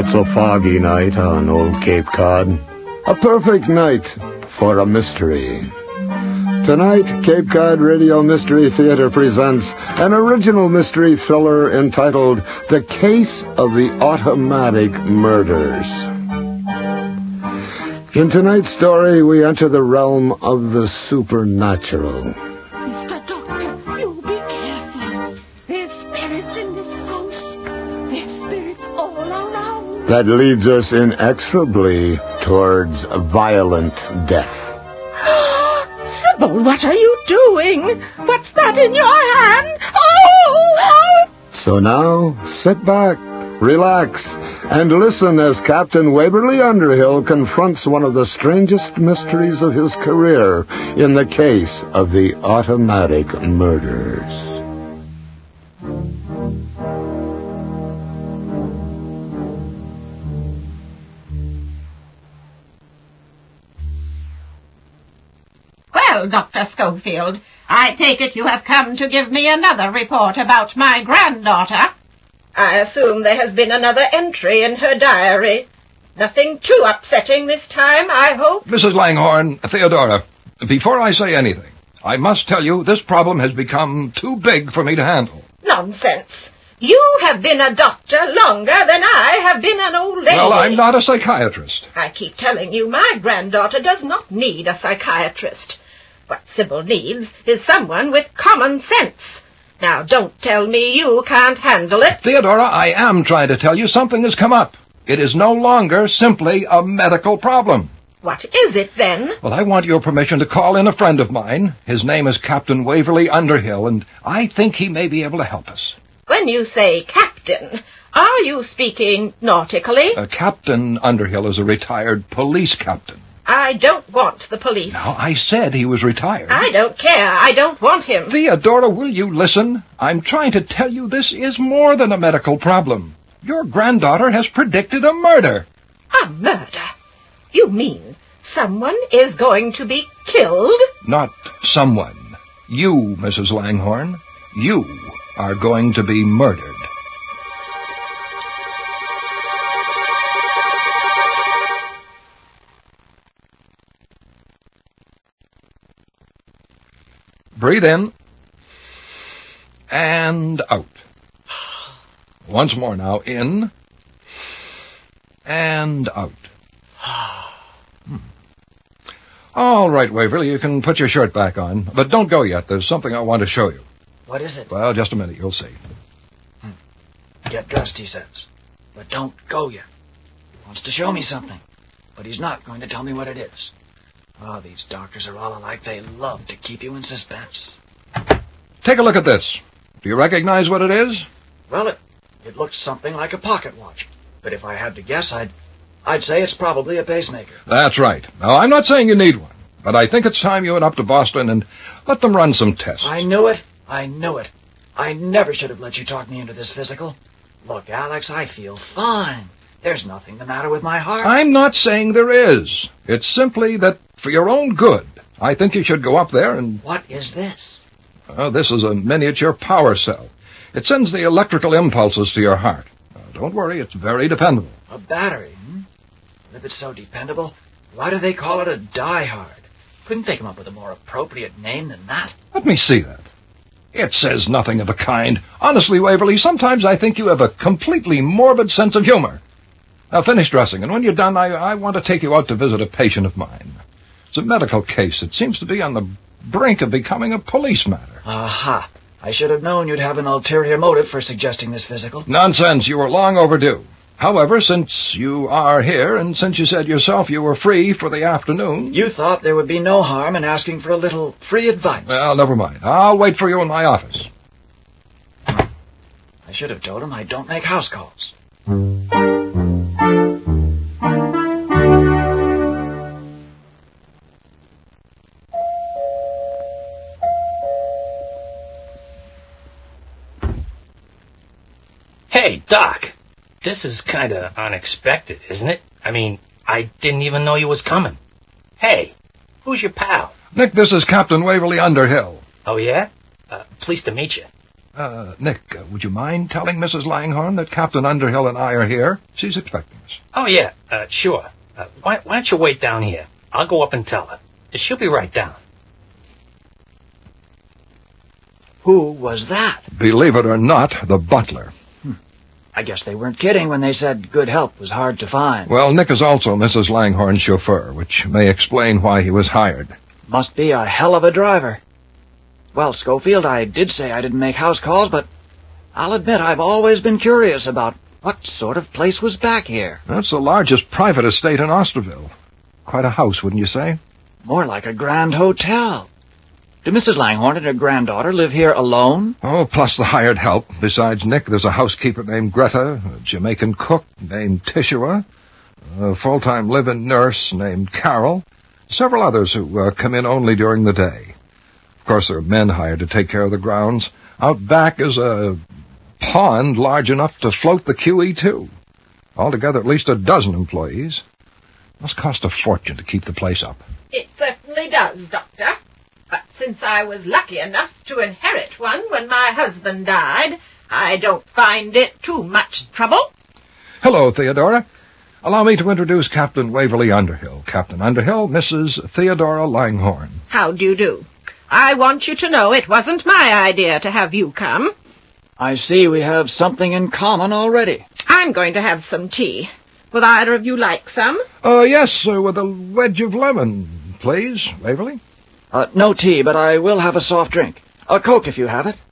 It's a foggy night on Old Cape Cod. A perfect night for a mystery. Tonight, Cape Cod Radio Mystery Theater presents an original mystery thriller entitled The Case of the Automatic Murders. In tonight's story, we enter the realm of the supernatural. Mr. Doctor, you be careful. There's spirits in this house. There's spirits all around. That leads us inexorably towards violent death. Sybil, what are you doing? What's that in your hand? Oh! So now, sit back, relax, and listen as Captain Waverly Underhill confronts one of the strangest mysteries of his career in the case of the automatic murders. Well, Dr. Schofield, I take it you have come to give me another report about my granddaughter. I assume there has been another entry in her diary. Nothing too upsetting this time, I hope. Mrs. Langhorne, Theodora, before I say anything, I must tell you this problem has become too big for me to handle. Nonsense. You have been a doctor longer than I have been an old lady. Well, I'm not a psychiatrist. I keep telling you my granddaughter does not need a psychiatrist. What Sybil needs is someone with common sense. Now, don't tell me you can't handle it. Theodora, I am trying to tell you something has come up. It is no longer simply a medical problem. What is it, then? Well, I want your permission to call in a friend of mine. His name is Captain Waverly Underhill, and I think he may be able to help us. When you say captain, are you speaking nautically? Captain Underhill is a retired police captain. I don't want the police. Now, I said he was retired. I don't care. I don't want him. Theodora, will you listen? I'm trying to tell you this is more than a medical problem. Your granddaughter has predicted a murder. A murder? You mean someone is going to be killed? Not someone. You, Mrs. Langhorne. You are going to be murdered. Breathe in and out. Once more now, in and out. All right, Waverly, you can put your shirt back on, but don't go yet. There's something I want to show you. What is it? Well, just a minute, you'll see. Get dressed, he says. But don't go yet. He wants to show me something, but he's not going to tell me what it is. Oh, these doctors are all alike. They love to keep you in suspense. Take a look at this. Do you recognize what it is? Well, it looks something like a pocket watch. But if I had to guess, I'd say it's probably a pacemaker. That's right. Now, I'm not saying you need one, but I think it's time you went up to Boston and let them run some tests. I knew it. I knew it. I never should have let you talk me into this physical. Look, Alex, I feel fine. There's nothing the matter with my heart. I'm not saying there is. It's simply that for your own good, I think you should go up there and... What is this? This is a miniature power cell. It sends the electrical impulses to your heart. Don't worry, it's very dependable. A battery, If it's so dependable, why do they call it a diehard? Couldn't they come up with a more appropriate name than that? Let me see that. It says nothing of the kind. Honestly, Waverly, sometimes I think you have a completely morbid sense of humor. Now finish dressing, and when you're done, I want to take you out to visit a patient of mine. It's a medical case. It seems to be on the brink of becoming a police matter. Aha. I should have known you'd have an ulterior motive for suggesting this physical. Nonsense. You were long overdue. However, since you are here, and since you said yourself you were free for the afternoon... You thought there would be no harm in asking for a little free advice. Well, never mind. I'll wait for you in my office. I should have told him I don't make house calls. Hey, Doc. This is kind of unexpected, isn't it? I mean, I didn't even know you was coming. Hey, who's your pal? Nick, this is Captain Waverly Underhill. Oh, yeah? Pleased to meet you. Nick, would you mind telling Mrs. Langhorne that Captain Underhill and I are here? She's expecting us. Oh, yeah, sure. Why don't you wait down here? I'll go up and tell her. She'll be right down. Who was that? Believe it or not, the butler. I guess they weren't kidding when they said good help was hard to find. Well, Nick is also Mrs. Langhorne's chauffeur, which may explain why he was hired. Must be a hell of a driver. Well, Schofield, I did say I didn't make house calls, but I'll admit I've always been curious about what sort of place was back here. That's the largest private estate in Osterville. Quite a house, wouldn't you say? More like a grand hotel. Do Mrs. Langhorne and her granddaughter live here alone? Oh, plus the hired help. Besides Nick, there's a housekeeper named Greta, a Jamaican cook named Tishua, a full-time live-in nurse named Carol, several others who come in only during the day. Of course, there are men hired to take care of the grounds. Out back is a pond large enough to float the QE2. Altogether, at least a dozen employees. Must cost a fortune to keep the place up. It certainly does, Doctor. But since I was lucky enough to inherit one when my husband died, I don't find it too much trouble. Hello, Theodora. Allow me to introduce Captain Waverly Underhill. Captain Underhill, Mrs. Theodora Langhorne. How do you do? I want you to know it wasn't my idea to have you come. I see we have something in common already. I'm going to have some tea. Would either of you like some? Yes, with a wedge of lemon, please, Waverly. No tea, but I will have a soft drink. A Coke if you have it.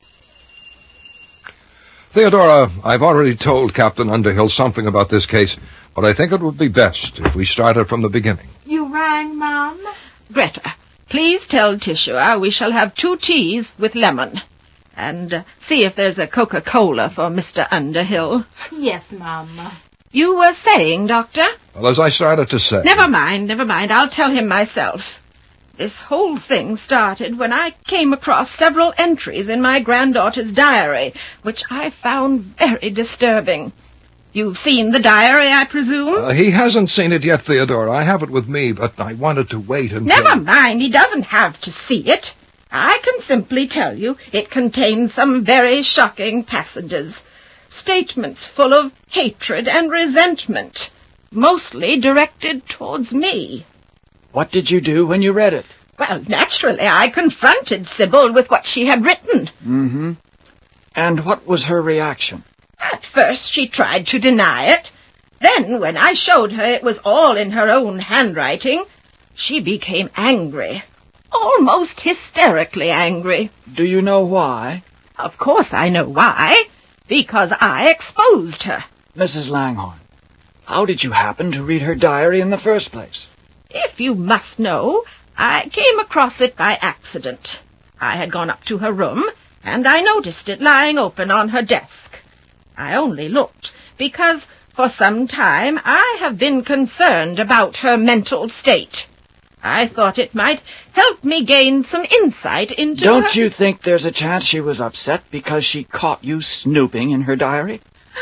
Theodora, I've already told Captain Underhill something about this case, but I think it would be best if we started from the beginning. You rang, Mom? Greta, please tell Tishua we shall have 2 teas with lemon. And see if there's a Coca-Cola for Mr. Underhill. Yes, Mom. You were saying, Doctor? Well, as I started to say... Never mind. I'll tell him myself. This whole thing started when I came across several entries in my granddaughter's diary, which I found very disturbing. You've seen the diary, I presume? He hasn't seen it yet, Theodora. I have it with me, but I wanted to wait until... Never mind. He doesn't have to see it. I can simply tell you it contains some very shocking passages. Statements full of hatred and resentment, mostly directed towards me. What did you do when you read it? Well, naturally, I confronted Sybil with what she had written. Mm-hmm. And what was her reaction? At first, she tried to deny it. Then, when I showed her it was all in her own handwriting, she became angry. Almost hysterically angry. Do you know why? Of course I know why. Because I exposed her. Mrs. Langhorne, how did you happen to read her diary in the first place? If you must know, I came across it by accident. I had gone up to her room, and I noticed it lying open on her desk. I only looked because for some time I have been concerned about her mental state. I thought it might help me gain some insight into her... Don't you think there's a chance she was upset because she caught you snooping in her diary?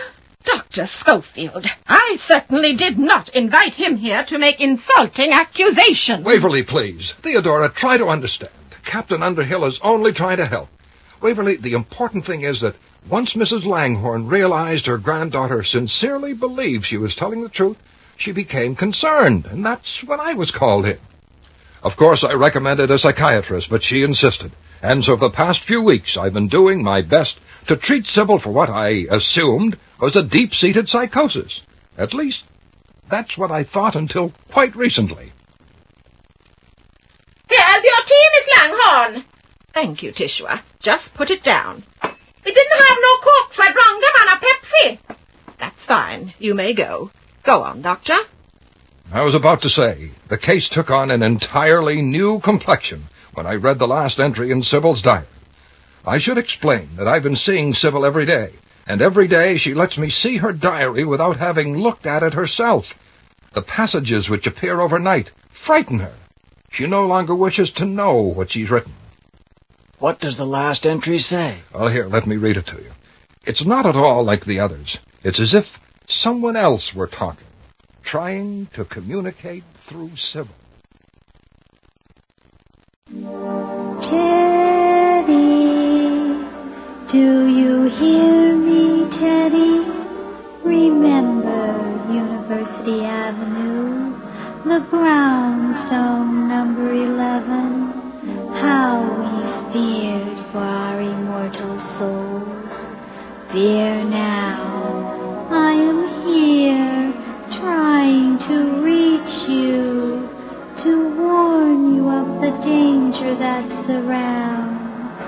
Dr. Schofield, I certainly did not invite him here to make insulting accusations. Waverly, please. Theodora, try to understand. Captain Underhill is only trying to help. Waverly, the important thing is that once Mrs. Langhorne realized her granddaughter sincerely believed she was telling the truth, she became concerned, and that's when I was called in. Of course, I recommended a psychiatrist, but she insisted. And so for the past few weeks, I've been doing my best to treat Sybil for what I assumed was a deep-seated psychosis. At least, that's what I thought until quite recently. Here's your tea, Miss Langhorne. Thank you, Tishua. Just put it down. It didn't have no cork, so I brung them on a Pepsi. That's fine. You may go. Go on, Doctor. I was about to say, the case took on an entirely new complexion when I read the last entry in Sybil's diary. I should explain that I've been seeing Sybil every day, and every day she lets me see her diary without having looked at it herself. The passages which appear overnight frighten her. She no longer wishes to know what she's written. What does the last entry say? Well, here, let me read it to you. It's not at all like the others. It's as if someone else were talking, trying to communicate through Sybil. Chevy, Do you hear me, Teddy? Remember University Avenue, the brownstone number 11, how we feared for our immortal souls. Fear now, I am here, trying to reach you, to warn you of the danger that surrounds.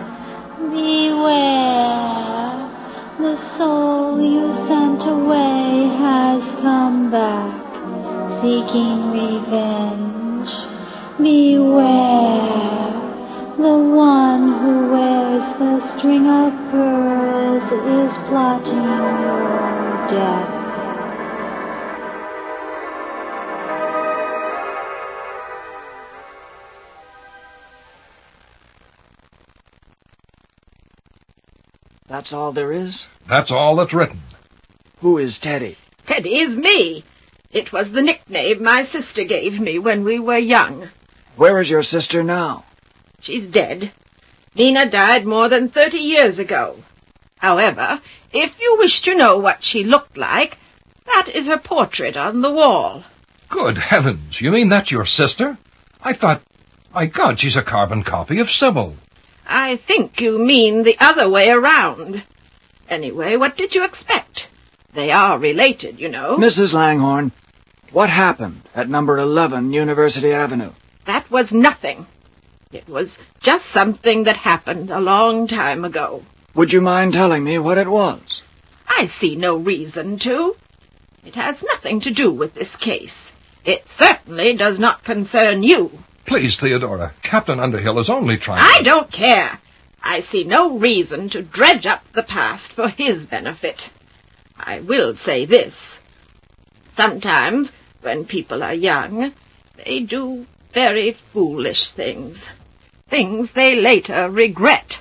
Beware, the soul you sent away has come back, seeking revenge. Beware, the one who wears the string of pearls is plotting your death. That's all there is? That's all that's written. Who is Teddy? Teddy is me. It was the nickname my sister gave me when we were young. Where is your sister now? She's dead. Nina died more than 30 years ago. However, if you wish to know what she looked like, that is her portrait on the wall. Good heavens, you mean that's your sister? I thought, my God, she's a carbon copy of Sybil. I think you mean the other way around. Anyway, what did you expect? They are related, you know. Mrs. Langhorne, what happened at number 11 University Avenue? That was nothing. It was just something that happened a long time ago. Would you mind telling me what it was? I see no reason to. It has nothing to do with this case. It certainly does not concern you. Please, Theodora, Captain Underhill is only trying I don't care. I see no reason to dredge up the past for his benefit. I will say this. Sometimes, when people are young, they do very foolish things. Things they later regret.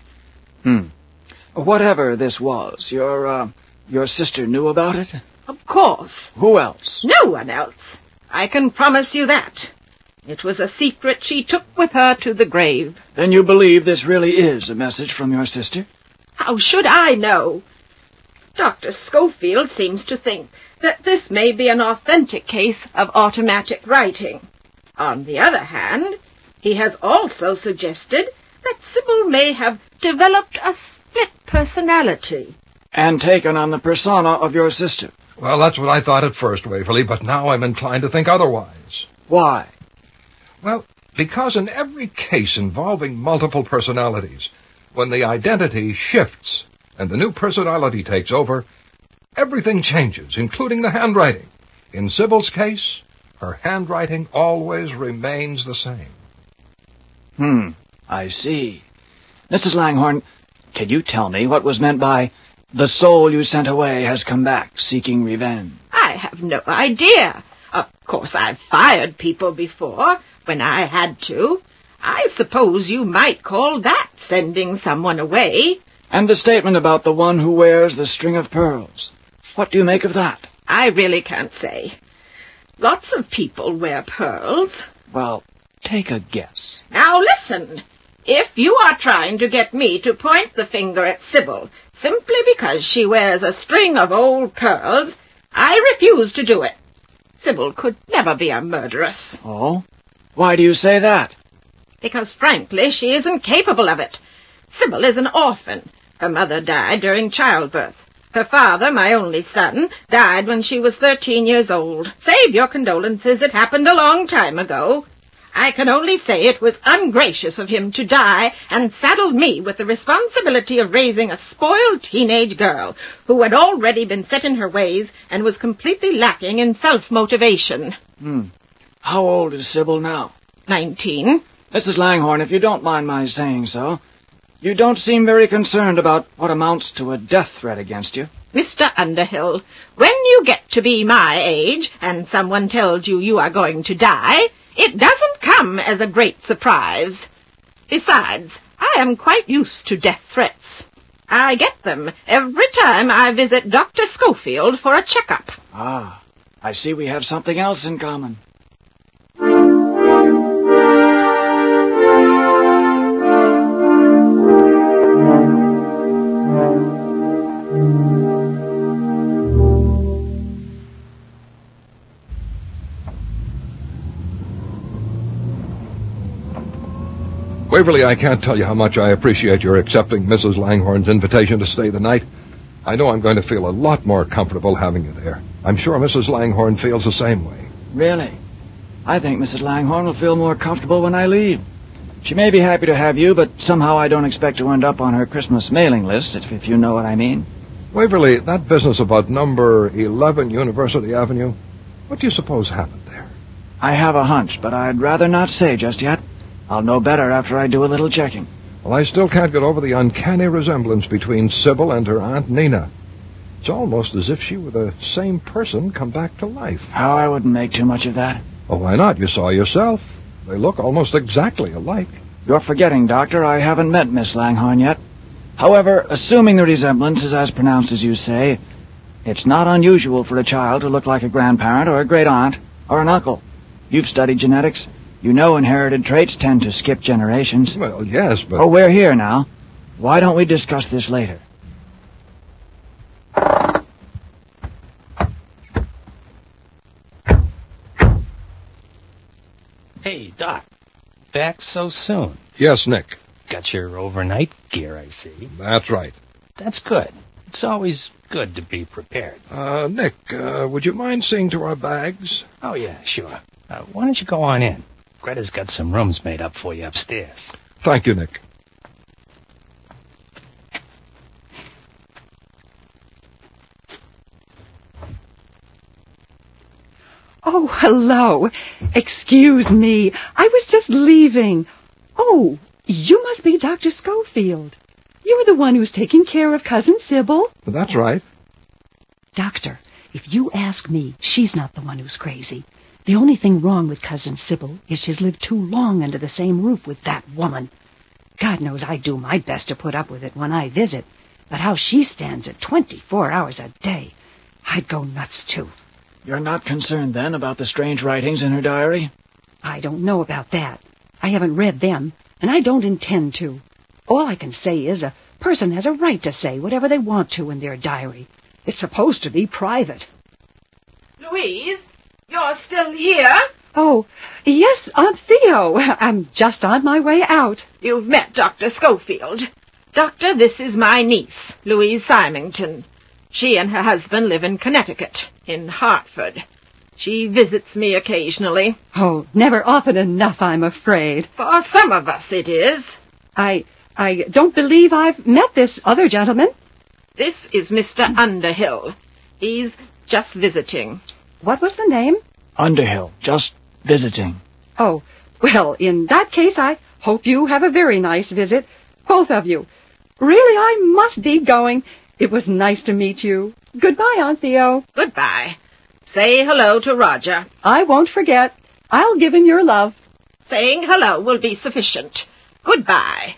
Whatever this was, your sister knew about it? Of course. Who else? No one else. I can promise you that. It was a secret she took with her to the grave. Then you believe this really is a message from your sister? How should I know? Dr. Schofield seems to think that this may be an authentic case of automatic writing. On the other hand, he has also suggested that Sybil may have developed a split personality. And taken on the persona of your sister? Well, that's what I thought at first, Waverly, but now I'm inclined to think otherwise. Why? Well, because in every case involving multiple personalities, when the identity shifts and the new personality takes over, everything changes, including the handwriting. In Sybil's case, her handwriting always remains the same. I see. Mrs. Langhorne, can you tell me what was meant by the soul you sent away has come back, seeking revenge? I have no idea. Of course, I've fired people before, when I had to. I suppose you might call that sending someone away. And the statement about the one who wears the string of pearls. What do you make of that? I really can't say. Lots of people wear pearls. Well, take a guess. Now listen. If you are trying to get me to point the finger at Sybil simply because she wears a string of old pearls, I refuse to do it. Sybil could never be a murderess. Oh? Why do you say that? Because, frankly, she isn't capable of it. Sybil is an orphan. Her mother died during childbirth. Her father, my only son, died when she was 13 years old. Save your condolences, it happened a long time ago. I can only say it was ungracious of him to die and saddled me with the responsibility of raising a spoiled teenage girl who had already been set in her ways and was completely lacking in self-motivation. How old is Sybil now? 19. Mrs. Langhorne, if you don't mind my saying so, you don't seem very concerned about what amounts to a death threat against you. Mr. Underhill, when you get to be my age and someone tells you you are going to die, it doesn't come as a great surprise. Besides, I am quite used to death threats. I get them every time I visit Dr. Schofield for a checkup. Ah, I see we have something else in common. Waverly, I can't tell you how much I appreciate your accepting Mrs. Langhorne's invitation to stay the night. I know I'm going to feel a lot more comfortable having you there. I'm sure Mrs. Langhorne feels the same way. Really? I think Mrs. Langhorne will feel more comfortable when I leave. She may be happy to have you, but somehow I don't expect to end up on her Christmas mailing list, if you know what I mean. Waverly, that business about number 11 University Avenue, what do you suppose happened there? I have a hunch, but I'd rather not say just yet. I'll know better after I do a little checking. Well, I still can't get over the uncanny resemblance between Sybil and her Aunt Nina. It's almost as if she were the same person come back to life. Oh, I wouldn't make too much of that. Well, why not? You saw yourself. They look almost exactly alike. You're forgetting, Doctor, I haven't met Miss Langhorne yet. However, assuming the resemblance is as pronounced as you say, it's not unusual for a child to look like a grandparent or a great-aunt or an uncle. You've studied genetics. You know inherited traits tend to skip generations. Well, yes, but... Oh, we're here now. Why don't we discuss this later? Hey, Doc. Back so soon. Yes, Nick. Got your overnight gear, I see. That's right. That's good. It's always good to be prepared. Nick, would you mind seeing to our bags? Oh, yeah, sure. Why don't you go on in? Greta's got some rooms made up for you upstairs. Thank you, Nick. Oh, hello. Excuse me. I was just leaving. Oh, you must be Dr. Schofield. You're the one who's taking care of Cousin Sybil. That's right. Doctor, if you ask me, she's not the one who's crazy. The only thing wrong with Cousin Sybil is she's lived too long under the same roof with that woman. God knows I do my best to put up with it when I visit, but how she stands it 24 hours a day, I'd go nuts too. You're not concerned, then, about the strange writings in her diary? I don't know about that. I haven't read them, and I don't intend to. All I can say is a person has a right to say whatever they want to in their diary. It's supposed to be private. Louise, you're still here? Oh, yes, Aunt Theo. I'm just on my way out. You've met Dr. Schofield. Doctor, this is my niece, Louise Symington. She and her husband live in Connecticut, in Hartford. She visits me occasionally. Oh, never often enough, I'm afraid. For some of us it is. I don't believe I've met this other gentleman. This is Mr. Underhill. He's just visiting. What was the name? Underhill, just visiting. Oh, well, in that case, I hope you have a very nice visit, both of you. Really, I must be going. It was nice to meet you. Goodbye, Aunt Theo. Goodbye. Say hello to Roger. I won't forget. I'll give him your love. Saying hello will be sufficient. Goodbye.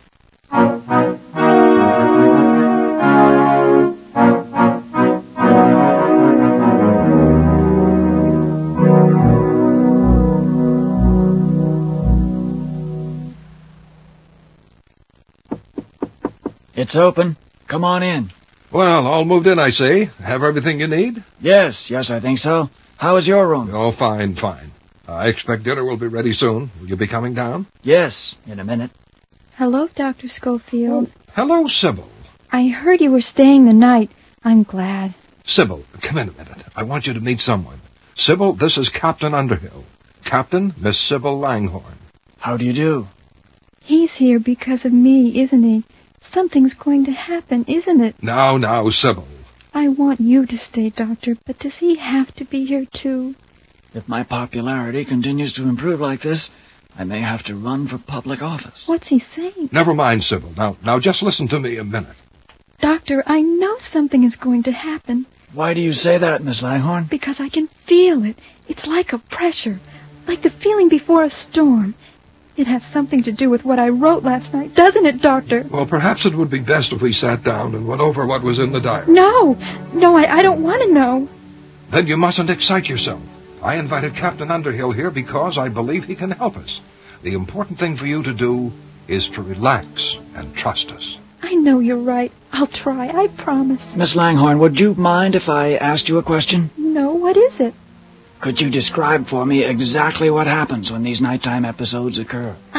It's open. Come on in. Well, all moved in, I see. Have everything you need? Yes, I think so. How is your room? Oh, fine. I expect dinner will be ready soon. Will you be coming down? Yes, in a minute. Hello, Dr. Schofield. Hello, Sybil. I heard you were staying the night. I'm glad. Sybil, come in a minute. I want you to meet someone. Sybil, this is Captain Underhill. Captain, Miss Sybil Langhorne. How do you do? He's here because of me, isn't he? Something's going to happen, isn't it? Now, Sybil. I want you to stay, Doctor, but does he have to be here, too? If my popularity continues to improve like this, I may have to run for public office. What's he saying? Never mind, Sybil. Now just listen to me a minute. Doctor, I know something is going to happen. Why do you say that, Miss Langhorne? Because I can feel it. It's like a pressure, like the feeling before a storm. It has something to do with what I wrote last night, doesn't it, Doctor? Well, perhaps it would be best if we sat down and went over what was in the diary. No, I don't want to know. Then you mustn't excite yourself. I invited Captain Underhill here because I believe he can help us. The important thing for you to do is to relax and trust us. I know you're right. I'll try, I promise. Miss Langhorne, would you mind if I asked you a question? No, what is it? Could you describe for me exactly what happens when these nighttime episodes occur? I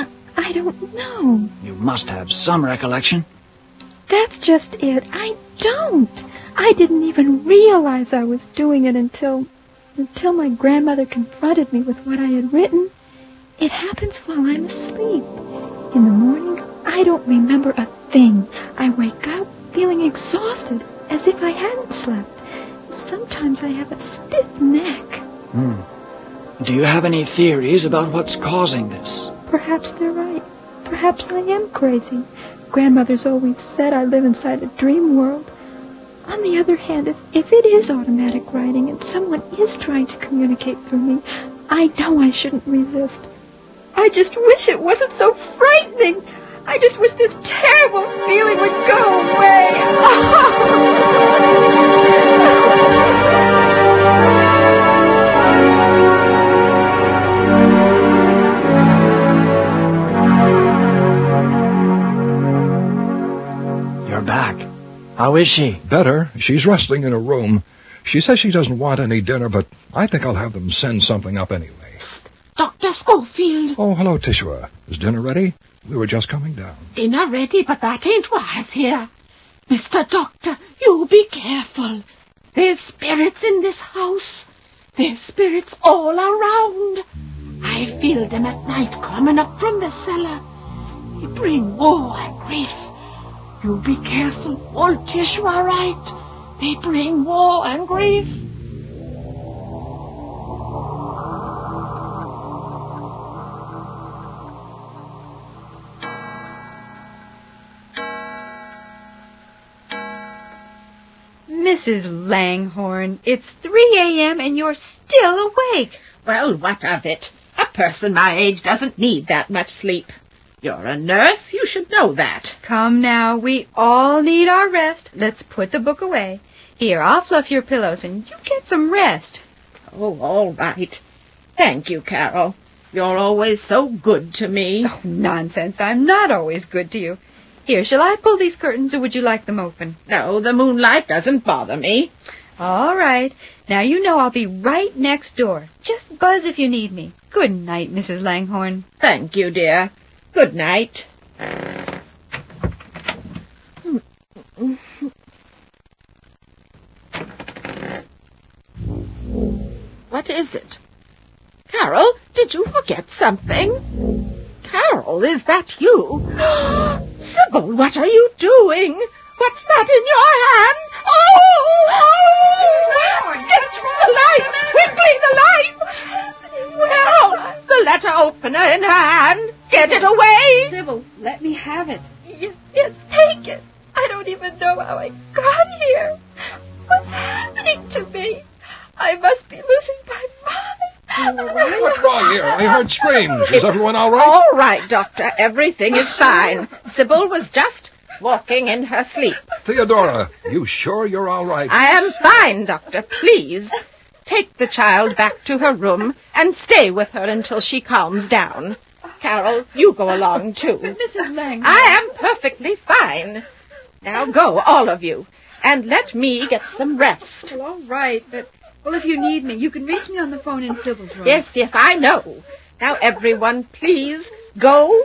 I don't know. You must have some recollection. That's just it. I don't. I didn't even realize I was doing it until my grandmother confronted me with what I had written. It happens while I'm asleep. In the morning, I don't remember a thing. I wake up feeling exhausted, as if I hadn't slept. Sometimes I have a stiff neck. Do you have any theories about what's causing this? Perhaps they're right. Perhaps I am crazy. Grandmother's always said I live inside a dream world. On the other hand, if it is automatic writing and someone is trying to communicate through me, I know I shouldn't resist. I just wish it wasn't so frightening. I just wish this terrible feeling would go away. You're back. How is she? Better. She's resting in her room. She says she doesn't want any dinner, but I think I'll have them send something up anyway. Dr. Schofield. Oh, hello, Tishua. Is dinner ready? We were just coming down. Dinner ready, but that ain't wise here. Mr. Doctor, you be careful. There's spirits in this house. There's spirits all around. I feel them at night coming up from the cellar. They bring woe and grief. You be careful. Old Tishua right. They bring woe and grief. Mrs. Langhorne, it's 3 a.m. and you're still awake. Well, what of it? A person my age doesn't need that much sleep. You're a nurse. You should know that. Come now, we all need our rest. Let's put the book away. Here, I'll fluff your pillows and you get some rest. Oh, all right. Thank you, Carol. You're always so good to me. Oh, nonsense. I'm not always good to you. Here, shall I pull these curtains, or would you like them open? No, the moonlight doesn't bother me. All right. Now you know I'll be right next door. Just buzz if you need me. Good night, Mrs. Langhorne. Thank you, dear. Good night. What is it? Carol, did you forget something? Carol, is that you? Sybil, what are you doing? What's that in your hand? Oh! Get the light! Quickly, the light! Carol, the letter opener in her hand. Get it away! Sybil, let me have it. Yes, take it. I don't even know how I got here. What's happening to me? I must be losing my mind. What's wrong here? I heard screams. Is everyone all right? All right, Doctor. Everything is fine. Sybil was just walking in her sleep. Theodora, you sure you're all right? I am fine, Doctor. Please, take the child back to her room and stay with her until she calms down. Carol, you go along, too. Mrs. Langhorne. I am perfectly fine. Now go, all of you, and let me get some rest. Well, all right, but... Well, if you need me, you can reach me on the phone in Sybil's room. Yes, I know. Now, everyone, please, go.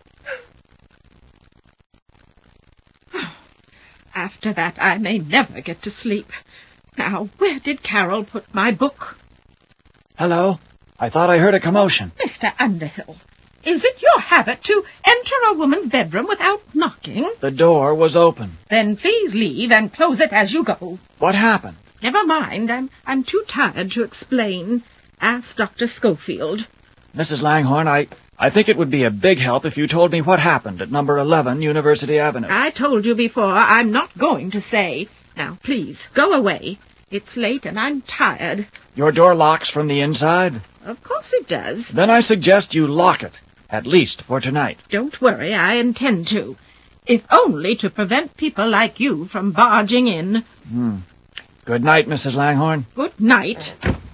After that, I may never get to sleep. Now, where did Carol put my book? Hello? I thought I heard a commotion. Mr. Underhill, is it your habit to enter a woman's bedroom without knocking? The door was open. Then please leave and close it as you go. What happened? Never mind. I'm too tired to explain. Ask Dr. Schofield. Mrs. Langhorne, I think it would be a big help if you told me what happened at number 11 University Avenue. I told you before. I'm not going to say. Now, please, go away. It's late and I'm tired. Your door locks from the inside? Of course it does. Then I suggest you lock it, at least for tonight. Don't worry, I intend to. If only to prevent people like you from barging in. Good night, Mrs. Langhorne. Good night.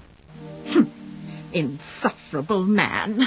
Insufferable man.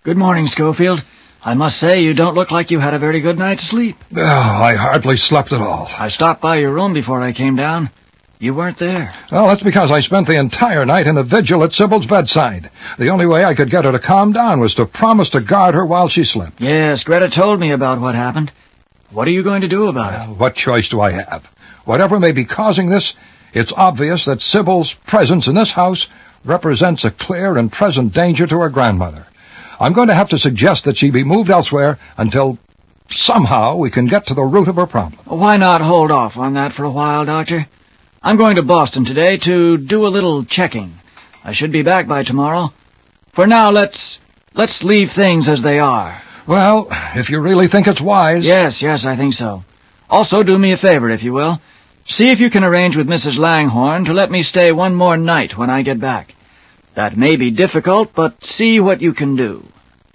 Good morning, Schofield. I must say you don't look like you had a very good night's sleep. Oh, I hardly slept at all. I stopped by your room before I came down. You weren't there. Well, that's because I spent the entire night in a vigil at Sybil's bedside. The only way I could get her to calm down was to promise to guard her while she slept. Yes, Greta told me about what happened. What are you going to do about it? Well, what choice do I have? Whatever may be causing this, it's obvious that Sybil's presence in this house represents a clear and present danger to her grandmother. I'm going to have to suggest that she be moved elsewhere until somehow we can get to the root of her problem. Why not hold off on that for a while, Doctor? I'm going to Boston today to do a little checking. I should be back by tomorrow. For now, let's leave things as they are. Well, if you really think it's wise... Yes, I think so. Also, do me a favor, if you will. See if you can arrange with Mrs. Langhorne to let me stay one more night when I get back. That may be difficult, but see what you can do.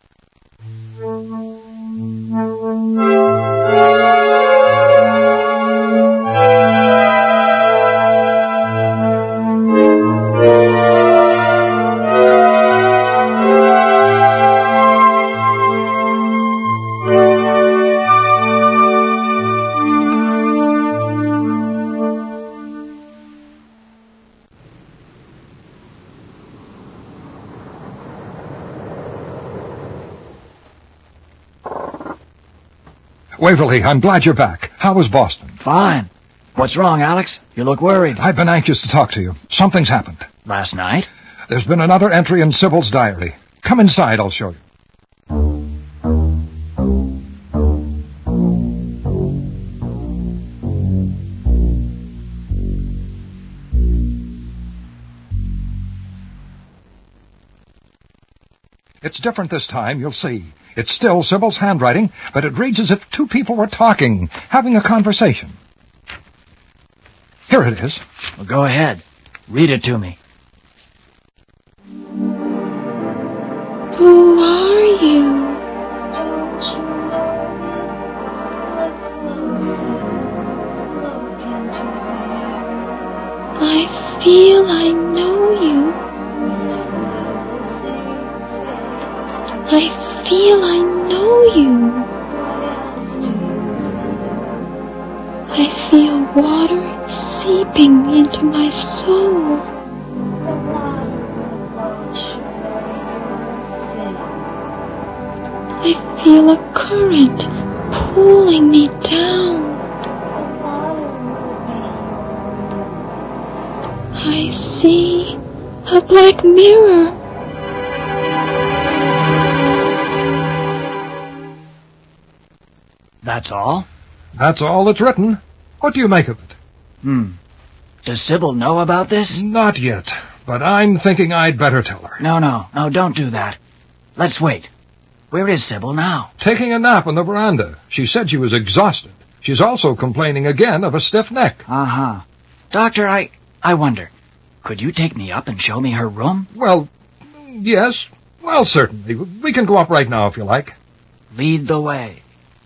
Waverly, I'm glad you're back. How was Boston? Fine. What's wrong, Alex? You look worried. I've been anxious to talk to you. Something's happened. Last night? There's been another entry in Sybil's diary. Come inside, I'll show you. It's different this time, you'll see. It's still Sybil's handwriting, but it reads as if two people were talking, having a conversation. Here it is. Well, go ahead. Read it to me. Who are you? I feel I know you. I feel I know you. I feel water seeping into my soul. I feel a current pulling me down. I see a black mirror. That's all? That's all that's written. What do you make of it? Does Sybil know about this? Not yet, but I'm thinking I'd better tell her. No, don't do that. Let's wait. Where is Sybil now? Taking a nap on the veranda. She said she was exhausted. She's also complaining again of a stiff neck. Uh-huh. Doctor, I wonder, could you take me up and show me her room? Well, yes. Well, certainly. We can go up right now if you like. Lead the way.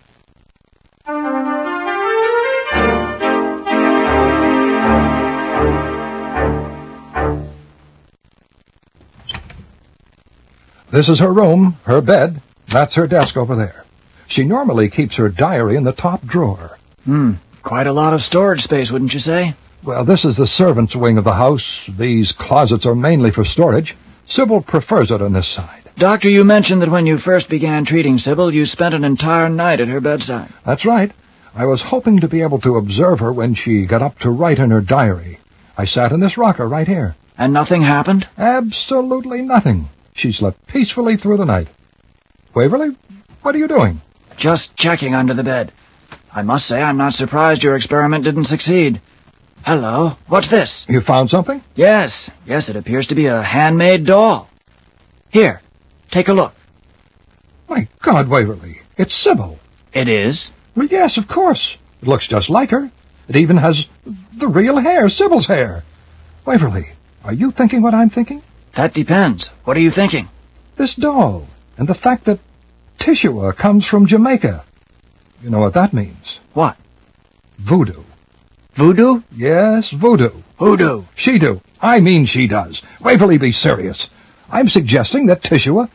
This is her room, her bed. That's her desk over there. She normally keeps her diary in the top drawer. Quite a lot of storage space, wouldn't you say? Well, this is the servants' wing of the house. These closets are mainly for storage. Sybil prefers it on this side. Doctor, you mentioned that when you first began treating Sybil, you spent an entire night at her bedside. That's right. I was hoping to be able to observe her when she got up to write in her diary. I sat in this rocker right here. And nothing happened? Absolutely nothing. She slept peacefully through the night. Waverly, what are you doing? Just checking under the bed. I must say I'm not surprised your experiment didn't succeed. Hello, what's this? You found something? Yes, it appears to be a handmade doll. Here, take a look. My God, Waverly, it's Sybil. It is? Well, yes, of course. It looks just like her. It even has the real hair, Sybil's hair. Waverly, are you thinking what I'm thinking? That depends. What are you thinking? This doll, and the fact that Tishua comes from Jamaica. You know what that means? What? Voodoo. Voodoo? Yes, voodoo. Who do? She do. I mean she does. Waverly, be serious. I'm suggesting that Tishua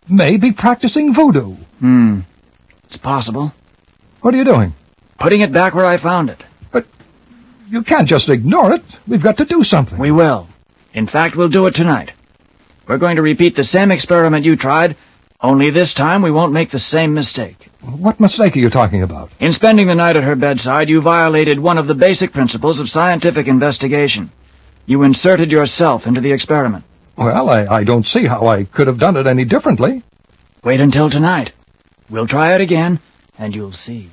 may be practicing voodoo. It's possible. What are you doing? Putting it back where I found it. But you can't just ignore it. We've got to do something. We will. In fact, we'll do it tonight. We're going to repeat the same experiment you tried, only this time we won't make the same mistake. What mistake are you talking about? In spending the night at her bedside, you violated one of the basic principles of scientific investigation. You inserted yourself into the experiment. Well, I don't see how I could have done it any differently. Wait until tonight. We'll try it again, and you'll see.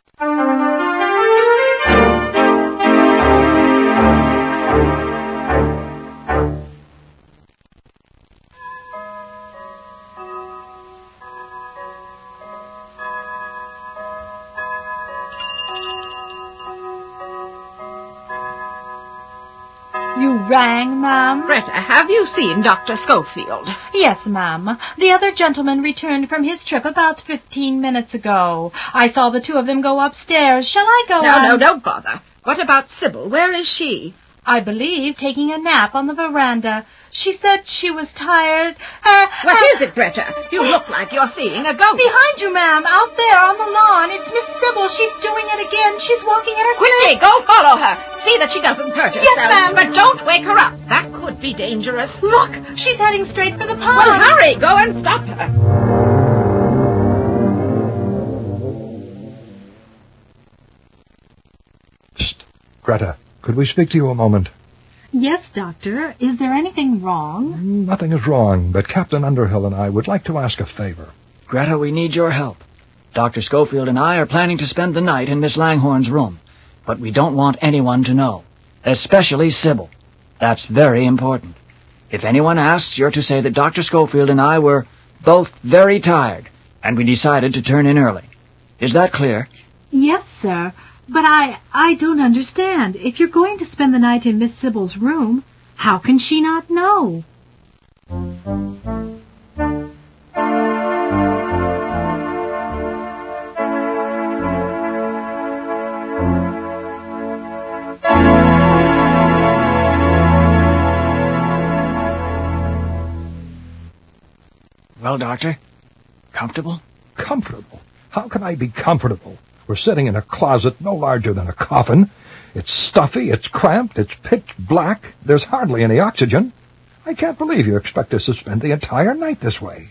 You rang, ma'am? Greta, have you seen Dr. Schofield? Yes, ma'am. The other gentleman returned from his trip about 15 minutes ago. I saw the two of them go upstairs. Shall I go on? No, don't bother. What about Sybil? Where is she? I believe taking a nap on the veranda. She said she was tired. What is it, Greta? You look like you're seeing a ghost. Behind you, ma'am, out there on the lawn. It's Miss Sybil. She's doing it again. She's walking at her Quickly, go follow her. See that she doesn't hurt herself. Yes, ma'am. But don't wake her up. That could be dangerous. Look, she's heading straight for the pond. Well, hurry. Go and stop her. Psst. Greta, could we speak to you a moment? Yes, Doctor. Is there anything wrong? Nothing is wrong, but Captain Underhill and I would like to ask a favor. Greta, we need your help. Dr. Schofield and I are planning to spend the night in Miss Langhorne's room, but we don't want anyone to know, especially Sybil. That's very important. If anyone asks, you're to say that Dr. Schofield and I were both very tired, and we decided to turn in early. Is that clear? Yes, sir. But I don't understand. If you're going to spend the night in Miss Sybil's room, how can she not know? Well, Doctor, comfortable? Comfortable? How can I be comfortable? We're sitting in a closet no larger than a coffin. It's stuffy, it's cramped, it's pitch black. There's hardly any oxygen. I can't believe you expect us to spend the entire night this way.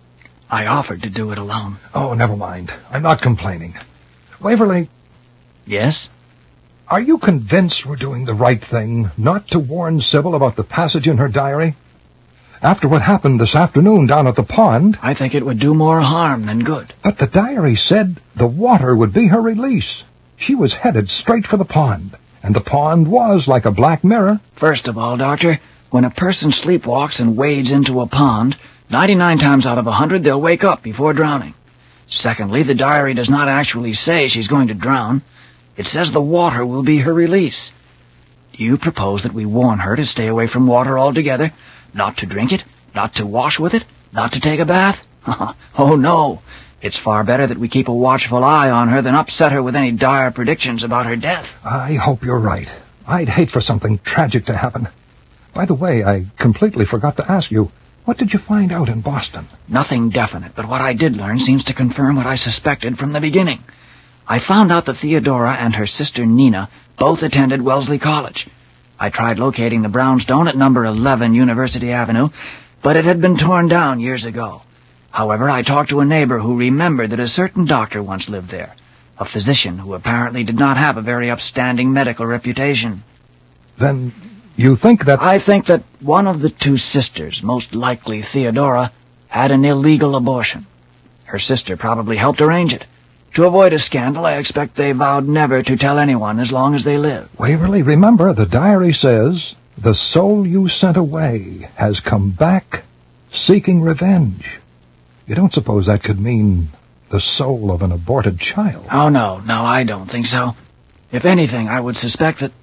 I offered to do it alone. Oh, never mind. I'm not complaining. Waverly. Yes? Are you convinced we're doing the right thing, not to warn Sybil about the passage in her diary? After what happened this afternoon down at the pond... I think it would do more harm than good. But the diary said the water would be her release. She was headed straight for the pond, and the pond was like a black mirror. First of all, Doctor, when a person sleepwalks and wades into a pond, 99 times out of 100 they'll wake up before drowning. Secondly, the diary does not actually say she's going to drown. It says the water will be her release. Do you propose that we warn her to stay away from water altogether? Not to drink it, not to wash with it, not to take a bath? Oh, no. It's far better that we keep a watchful eye on her than upset her with any dire predictions about her death. I hope you're right. I'd hate for something tragic to happen. By the way, I completely forgot to ask you, what did you find out in Boston? Nothing definite, but what I did learn seems to confirm what I suspected from the beginning. I found out that Theodora and her sister Nina both attended Wellesley College. I tried locating the brownstone at number 11 University Avenue, but it had been torn down years ago. However, I talked to a neighbor who remembered that a certain doctor once lived there, a physician who apparently did not have a very upstanding medical reputation. Then you think that... I think that one of the two sisters, most likely Theodora, had an illegal abortion. Her sister probably helped arrange it. To avoid a scandal, I expect they vowed never to tell anyone as long as they live. Waverly, remember, the diary says, the soul you sent away has come back seeking revenge. You don't suppose that could mean the soul of an aborted child? Oh, no, I don't think so. If anything, I would suspect that...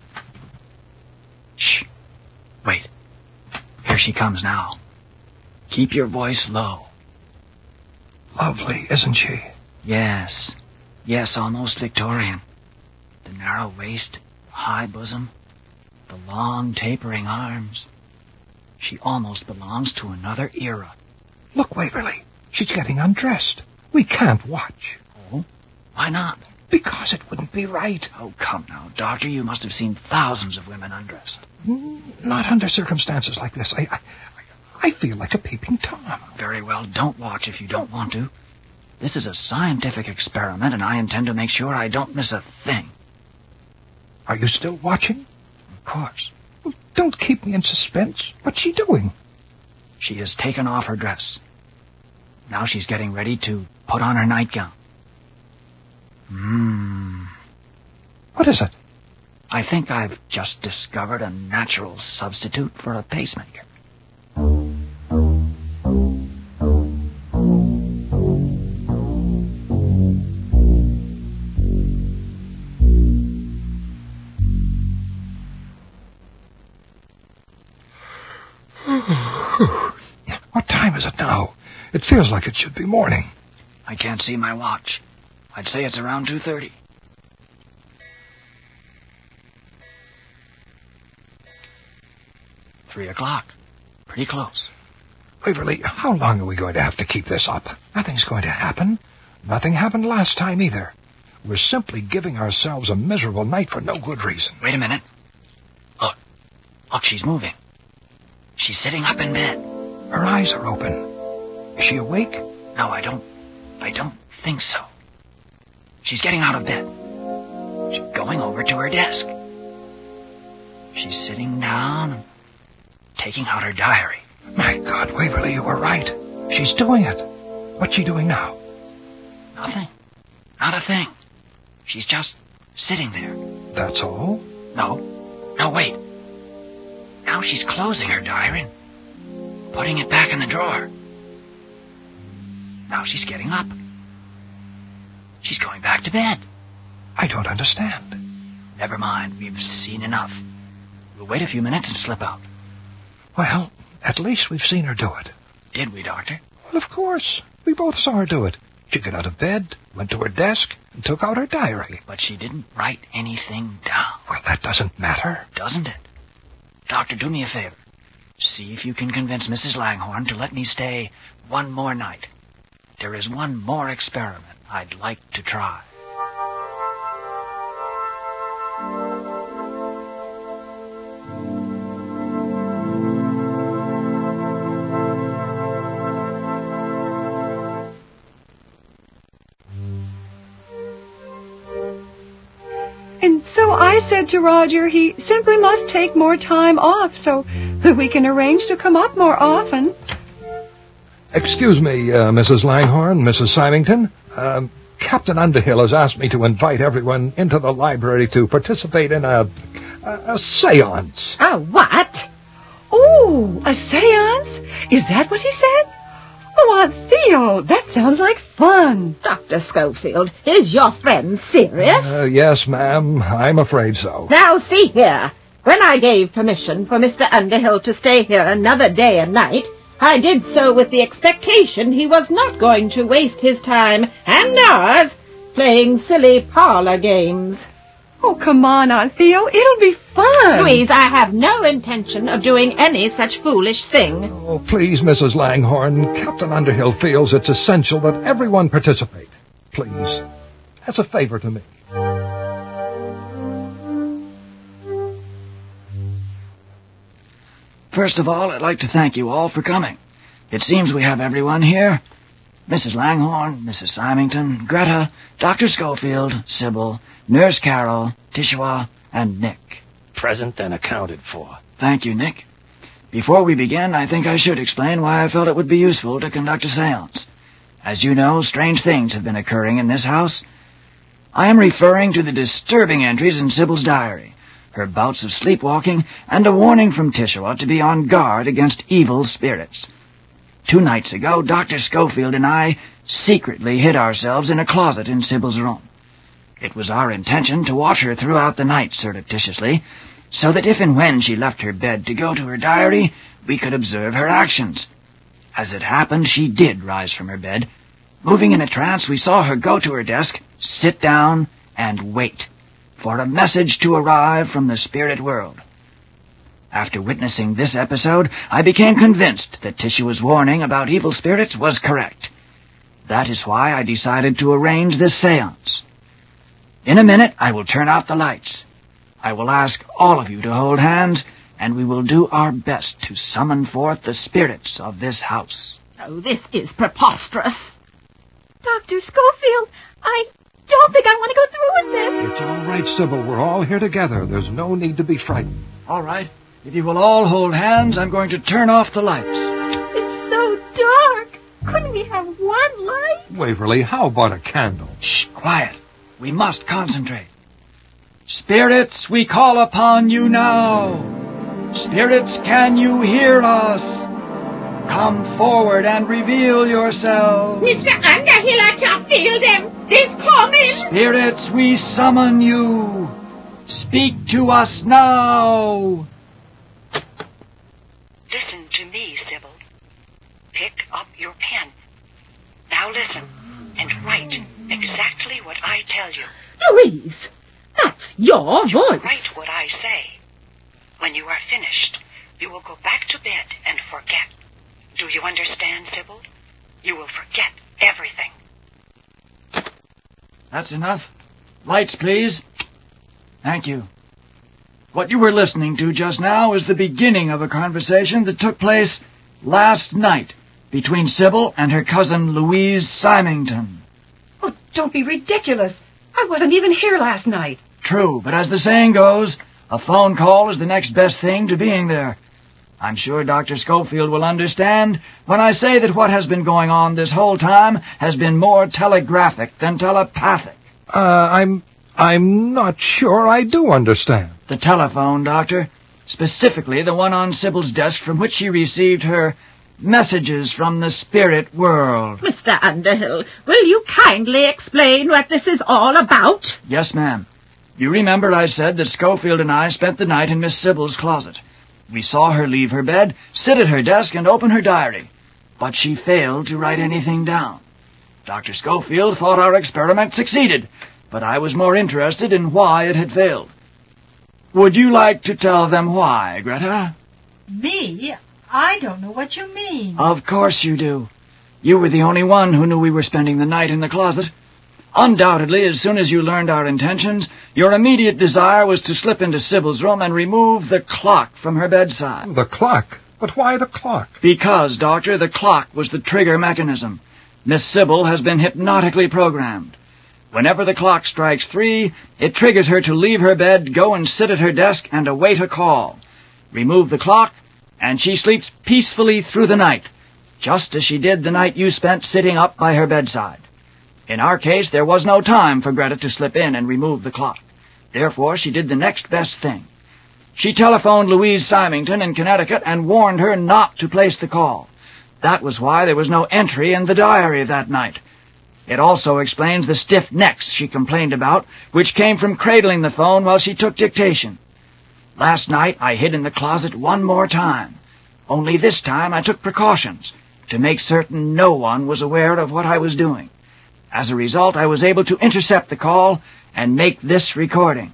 Shh. Wait. Here she comes now. Keep your voice low. Lovely, isn't she? Yes, almost Victorian. The narrow waist, high bosom, the long tapering arms. She almost belongs to another era. Look, Waverly, She's getting undressed. We can't watch. Oh? Why not? Because it wouldn't be right. Oh, come now, Doctor. You must have seen thousands of women undressed. Not under circumstances like this. I feel like a peeping Tom. Very well, don't watch if you don't want to. This is a scientific experiment, and I intend to make sure I don't miss a thing. Are you still watching? Of course. Well, don't keep me in suspense. What's she doing? She has taken off her dress. Now she's getting ready to put on her nightgown. What is it? I think I've just discovered a natural substitute for a pacemaker. What time is it now? It feels like it should be morning. I can't see my watch. I'd say it's around 2:30. $3:00. Pretty close. Waverly, how long are we going to have to keep this up? Nothing's going to happen. Nothing happened last time either. We're simply giving ourselves a miserable night for no good reason. Wait a minute. Look, she's moving. She's sitting up in bed. Her eyes are open. Is she awake? No, I don't think so. She's getting out of bed. She's going over to her desk. She's sitting down and taking out her diary. My God, Waverly, you were right. She's doing it. What's she doing now? Nothing. Not a thing. She's just sitting there. That's all? No, wait. Now she's closing her diary and putting it back in the drawer. Now she's getting up. She's going back to bed. I don't understand. Never mind. We've seen enough. We'll wait a few minutes and slip out. Well, at least we've seen her do it. Did we, Doctor? Well, of course. We both saw her do it. She got out of bed, went to her desk, and took out her diary. But she didn't write anything down. Well, that doesn't matter. Doesn't it? Doctor, do me a favor. See if you can convince Mrs. Langhorne to let me stay one more night. There is one more experiment I'd like to try. And so I said to Roger he simply must take more time off so that we can arrange to come up more often. Excuse me, Mrs. Langhorne, Mrs. Symington. Captain Underhill has asked me to invite everyone into the library to participate in a seance. A what? Oh, a seance? Is that what he said? Oh, Aunt Theo, that sounds like fun. Dr. Schofield, is your friend serious? Yes, ma'am. I'm afraid so. Now, see here. When I gave permission for Mr. Underhill to stay here another day and night, I did so with the expectation he was not going to waste his time and ours playing silly parlor games. Oh, come on, Aunt Theo. It'll be fun. Louise, I have no intention of doing any such foolish thing. Oh, please, Mrs. Langhorne. Captain Underhill feels it's essential that everyone participate. Please. As a favor to me. First of all, I'd like to thank you all for coming. It seems we have everyone here. Mrs. Langhorne, Mrs. Symington, Greta, Dr. Schofield, Sybil, Nurse Carol, Tishua, and Nick. Present and accounted for. Thank you, Nick. Before we begin, I think I should explain why I felt it would be useful to conduct a seance. As you know, strange things have been occurring in this house. I am referring to the disturbing entries in Sybil's diary, her bouts of sleepwalking, and a warning from Tishua to be on guard against evil spirits. 2 nights ago, Dr. Schofield and I secretly hid ourselves in a closet in Sybil's room. It was our intention to watch her throughout the night surreptitiously, so that if and when she left her bed to go to her diary, we could observe her actions. As it happened, she did rise from her bed. Moving in a trance, we saw her go to her desk, sit down, and wait for a message to arrive from the spirit world. After witnessing this episode, I became convinced that Tishua's warning about evil spirits was correct. That is why I decided to arrange this seance. In a minute, I will turn out the lights. I will ask all of you to hold hands, and we will do our best to summon forth the spirits of this house. Oh, this is preposterous. Dr. Schofield, I don't think I want to go through with this. It's all right, Sybil. We're all here together. There's no need to be frightened. All right. If you will all hold hands, I'm going to turn off the lights. It's so dark. Couldn't we have one light? Waverly, how about a candle? Shh, quiet. We must concentrate. Spirits, we call upon you now. Spirits, can you hear us? Come forward and reveal yourselves. Mr. Underhill, I can feel them. He's coming. Spirits, we summon you. Speak to us now. Listen to me, Sybil. Pick up your pen. Now listen and write exactly what I tell you. Louise, that's your voice. Write what I say. When you are finished, you will go back to bed and forget. Do you understand, Sybil? You will forget everything. That's enough. Lights, please. Thank you. What you were listening to just now is the beginning of a conversation that took place last night between Sybil and her cousin Louise Symington. Oh, don't be ridiculous. I wasn't even here last night. True, but as the saying goes, a phone call is the next best thing to being there. I'm sure Dr. Schofield will understand when I say that what has been going on this whole time has been more telegraphic than telepathic. I'm not sure I do understand. The telephone, Doctor. Specifically the one on Sybil's desk from which she received her messages from the spirit world. Mr. Underhill, will you kindly explain what this is all about? Yes, ma'am. You remember I said that Schofield and I spent the night in Miss Sybil's closet. We saw her leave her bed, sit at her desk, and open her diary. But she failed to write anything down. Dr. Schofield thought our experiment succeeded, but I was more interested in why it had failed. Would you like to tell them why, Greta? Me? I don't know what you mean. Of course you do. You were the only one who knew we were spending the night in the closet. Undoubtedly, as soon as you learned our intentions, your immediate desire was to slip into Sybil's room and remove the clock from her bedside. The clock? But why the clock? Because, Doctor, the clock was the trigger mechanism. Miss Sybil has been hypnotically programmed. Whenever the clock strikes 3, it triggers her to leave her bed, go and sit at her desk, and await a call. Remove the clock, and she sleeps peacefully through the night, just as she did the night you spent sitting up by her bedside. In our case, there was no time for Greta to slip in and remove the clock. Therefore, she did the next best thing. She telephoned Louise Symington in Connecticut and warned her not to place the call. That was why there was no entry in the diary that night. It also explains the stiff necks she complained about, which came from cradling the phone while she took dictation. Last night, I hid in the closet one more time. Only this time I took precautions to make certain no one was aware of what I was doing. As a result, I was able to intercept the call and make this recording.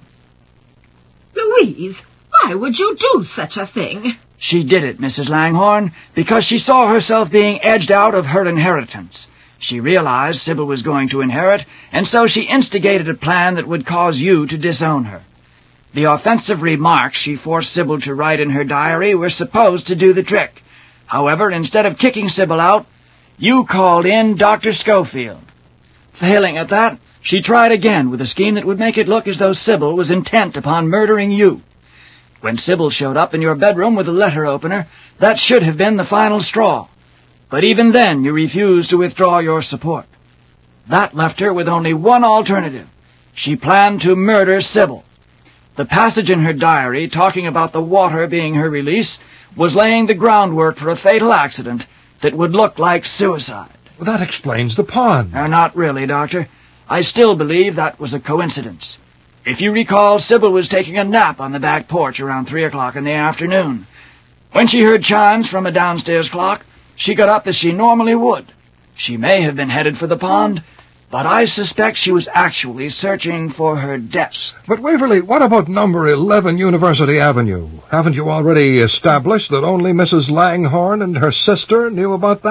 Louise, why would you do such a thing? She did it, Mrs. Langhorne, because she saw herself being edged out of her inheritance. She realized Sybil was going to inherit, and so she instigated a plan that would cause you to disown her. The offensive remarks she forced Sybil to write in her diary were supposed to do the trick. However, instead of kicking Sybil out, you called in Dr. Schofield. Failing at that, she tried again with a scheme that would make it look as though Sybil was intent upon murdering you. When Sybil showed up in your bedroom with a letter opener, that should have been the final straw. But even then, you refused to withdraw your support. That left her with only one alternative. She planned to murder Sybil. The passage in her diary talking about the water being her release was laying the groundwork for a fatal accident that would look like suicide. Well, that explains the pond. Not really, Doctor. I still believe that was a coincidence. If you recall, Sybil was taking a nap on the back porch around 3 o'clock in the afternoon. When she heard chimes from a downstairs clock, she got up as she normally would. She may have been headed for the pond, but I suspect she was actually searching for her desk. But Waverly, what about number 11 University Avenue? Haven't you already established that only Mrs. Langhorne and her sister knew about that?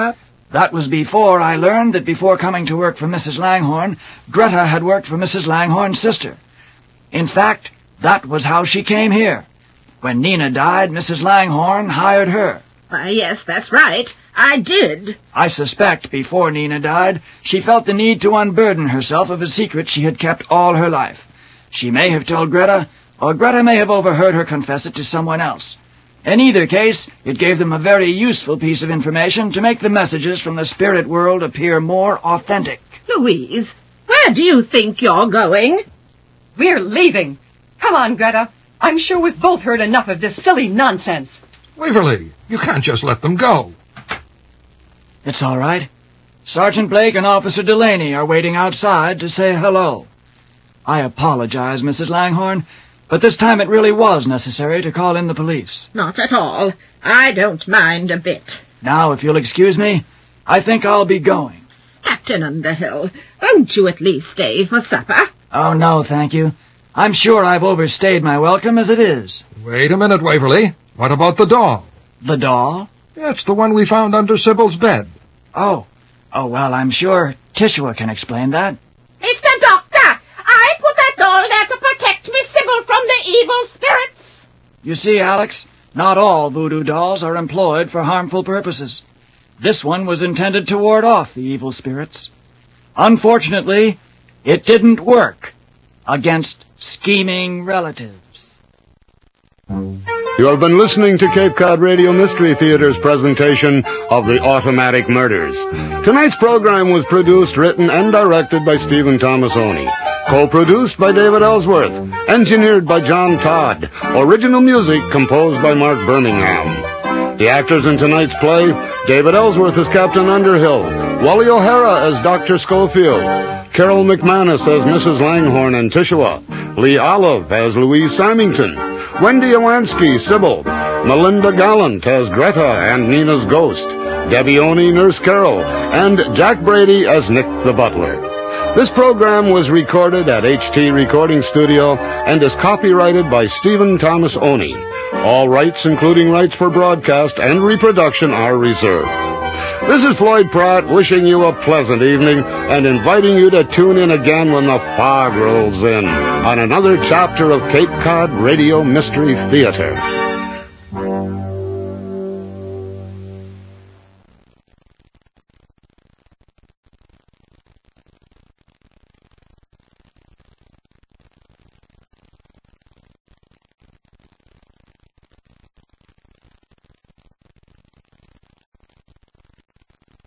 That was before I learned that before coming to work for Mrs. Langhorne, Greta had worked for Mrs. Langhorne's sister. In fact, that was how she came here. When Nina died, Mrs. Langhorne hired her. Why, yes, that's right. I did. I suspect before Nina died, she felt the need to unburden herself of a secret she had kept all her life. She may have told Greta, or Greta may have overheard her confess it to someone else. In either case, it gave them a very useful piece of information to make the messages from the spirit world appear more authentic. Louise, where do you think you're going? We're leaving. Come on, Greta. I'm sure we've both heard enough of this silly nonsense. Waverly, you can't just let them go. It's all right. Sergeant Blake and Officer Delaney are waiting outside to say hello. I apologize, Mrs. Langhorne, but this time it really was necessary to call in the police. Not at all. I don't mind a bit. Now, if you'll excuse me, I think I'll be going. Captain Underhill, won't you at least stay for supper? Oh, no, thank you. I'm sure I've overstayed my welcome as it is. Wait a minute, Waverly. What about the doll? The doll? It's the one we found under Sybil's bed. Oh, well, I'm sure Tishua can explain that. Mr. Doctor, I put that doll there to protect Miss Sybil from the evil spirits. You see, Alex, not all voodoo dolls are employed for harmful purposes. This one was intended to ward off the evil spirits. Unfortunately, it didn't work against scheming relatives. You have been listening to Cape Cod Radio Mystery Theater's presentation of The Automatic Murders. Tonight's program was produced, written, and directed by Stephen Tomasoni. Co-produced by David Ellsworth. Engineered by John Todd. Original music composed by Mark Birmingham. The actors in tonight's play: David Ellsworth as Captain Underhill, Wally O'Hara as Dr. Schofield, Carol McManus as Mrs. Langhorne and Tishua, Lee Olive as Louise Symington, Wendy Owansky, Sybil, Melinda Gallant as Greta and Nina's ghost, Debbie Oney, Nurse Carol, and Jack Brady as Nick the butler. This program was recorded at HT Recording Studio and is copyrighted by Stephen Thomas Oney. All rights, including rights for broadcast and reproduction, are reserved. This is Floyd Pratt wishing you a pleasant evening and inviting you to tune in again when the fog rolls in on another chapter of Cape Cod Radio Mystery Theater.